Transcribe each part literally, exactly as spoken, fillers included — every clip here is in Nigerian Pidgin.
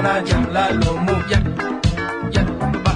mana jamla lomu ya ya ba.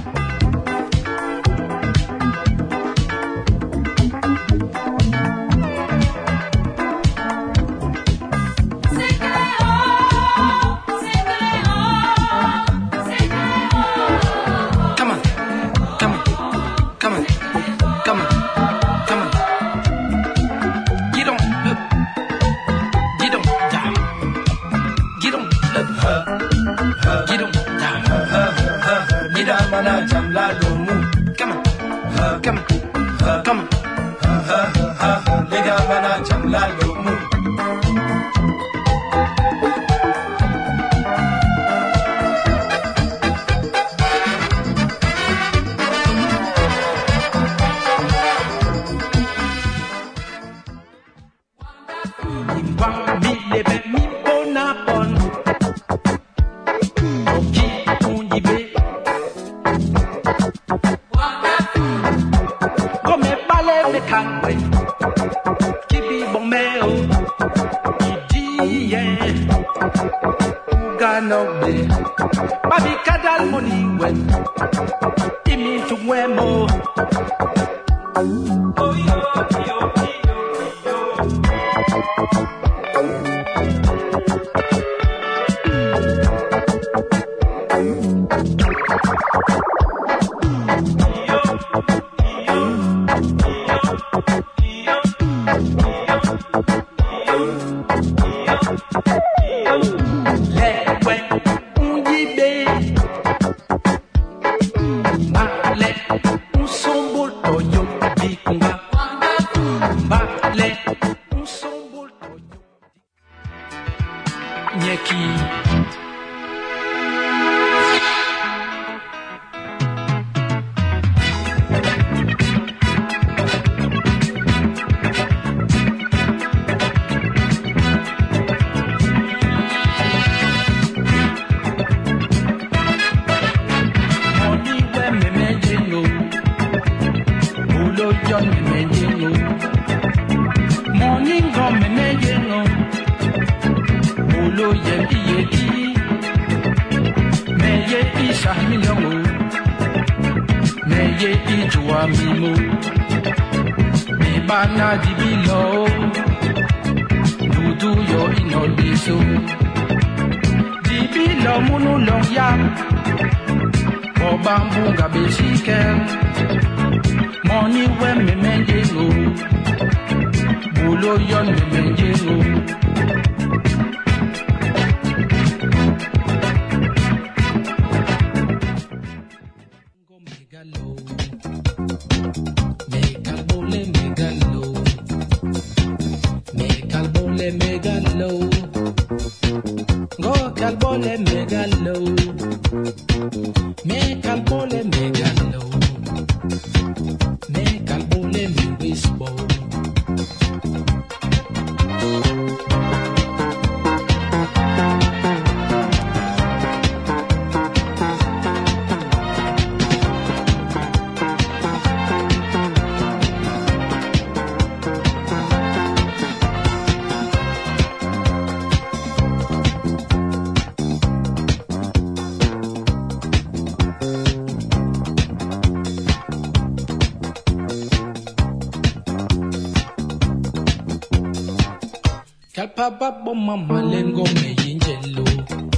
Babo mama lengo me yinjelo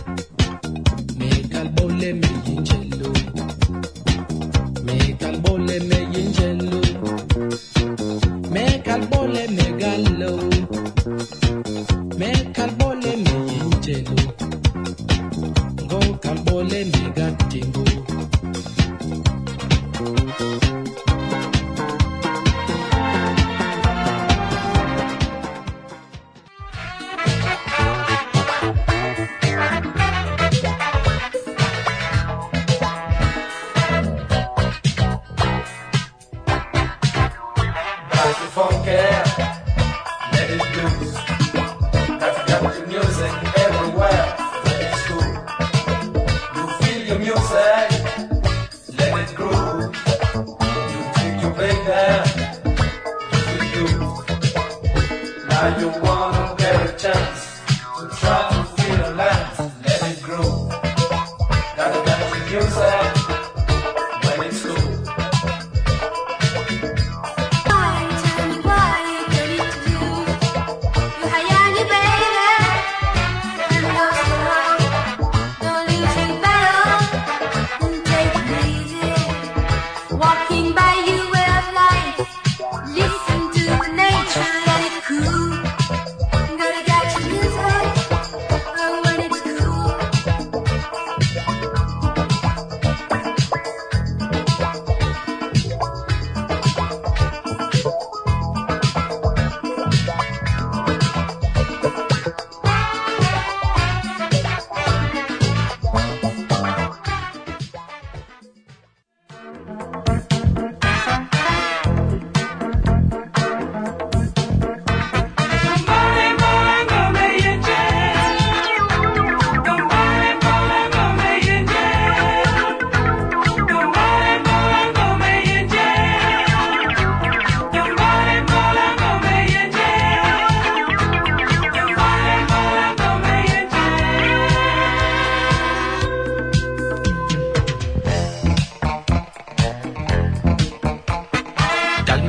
me kalbole me yinjelo me kalbole me yinjelo me kalbole me gallo me kalbole me yinjelo go kalbole me gatingo you wanna get a chance to try to feel alive, let it grow.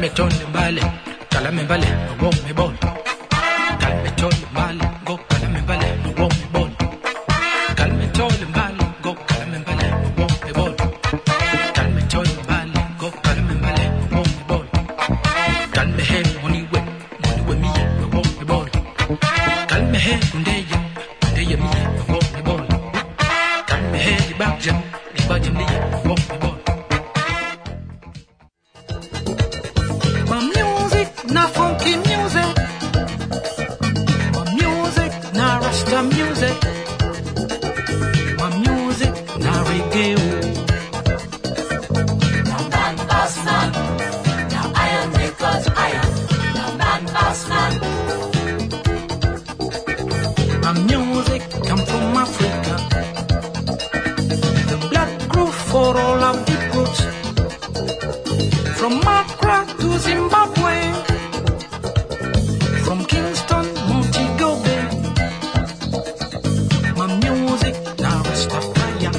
Calme tole mbale, calame mbale, wo me bol. Calme tole mbale, go calame mbale, wo me bol. Calme tole mbale, go calame mbale, wo me bol. Calme tole mbale, go calame mbale, wo me bol. Calme he money we, money we me, wo me bol. Calme he kundeya, kundeya me, wo me bol. Calme he di bajam, di bajam me, wo me bol. Na funky music, my music, na Rasta music, my music, na reggae. Now man boss man, now iron because iron. Now man boss man. My music come from Africa. The black groove for all of the roots. From Accra to Zimbabwe. From Kingston, Montego Bay, my music now Rastafari.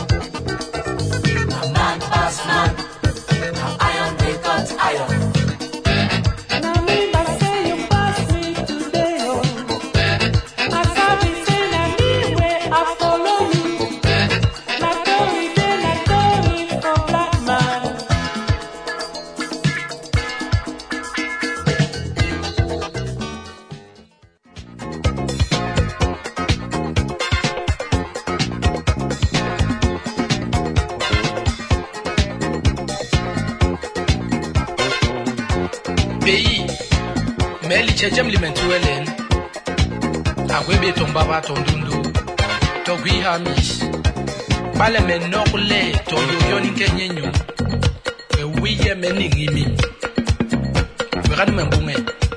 Now man boss man, now iron because iron. Now me but say you pass me today, oh. I saw me say na me way I follow you. Na story day, na story for black man. Pays, mais li chejem li mentuelen. Agwebe tomba ba tondundu. Togwi hamis. Bale men nokule to yo yoni kenyenyu. E wiye meningimi. Veran membunge.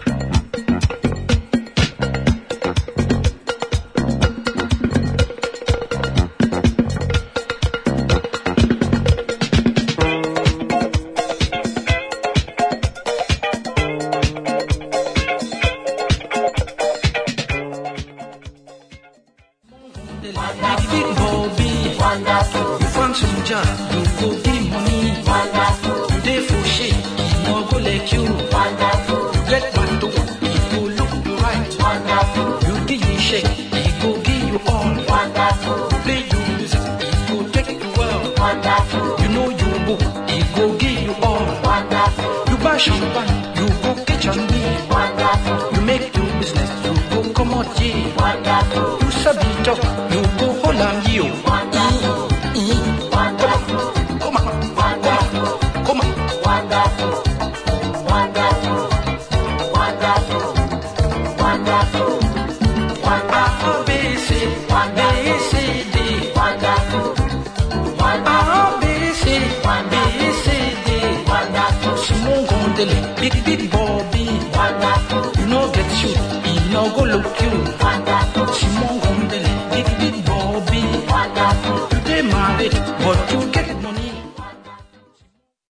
Big Bobby, Wonderful, you find some job, you go give money. wonderful, You dey for shit, no go like you. wonderful, Get man to, he go look you right. wonderful, You give you shake, he go give you all. wonderful, Play you music, he go take you well. wonderful, You know you book, he go give you all. wonderful, You buy champagne, you go catch and be. wonderful, You make your business, you go come out here. wonderful, You sabi talk, you go hold on you. wonderful, wonderful, Come on, wonderful, come on. wonderful, wonderful, wonderful, wonderful, wonderful, A, B, C, B, C, D. wonderful, wonderful, A, B, C, B, C, D. wonderful. Simon Gondele, big, big Bob.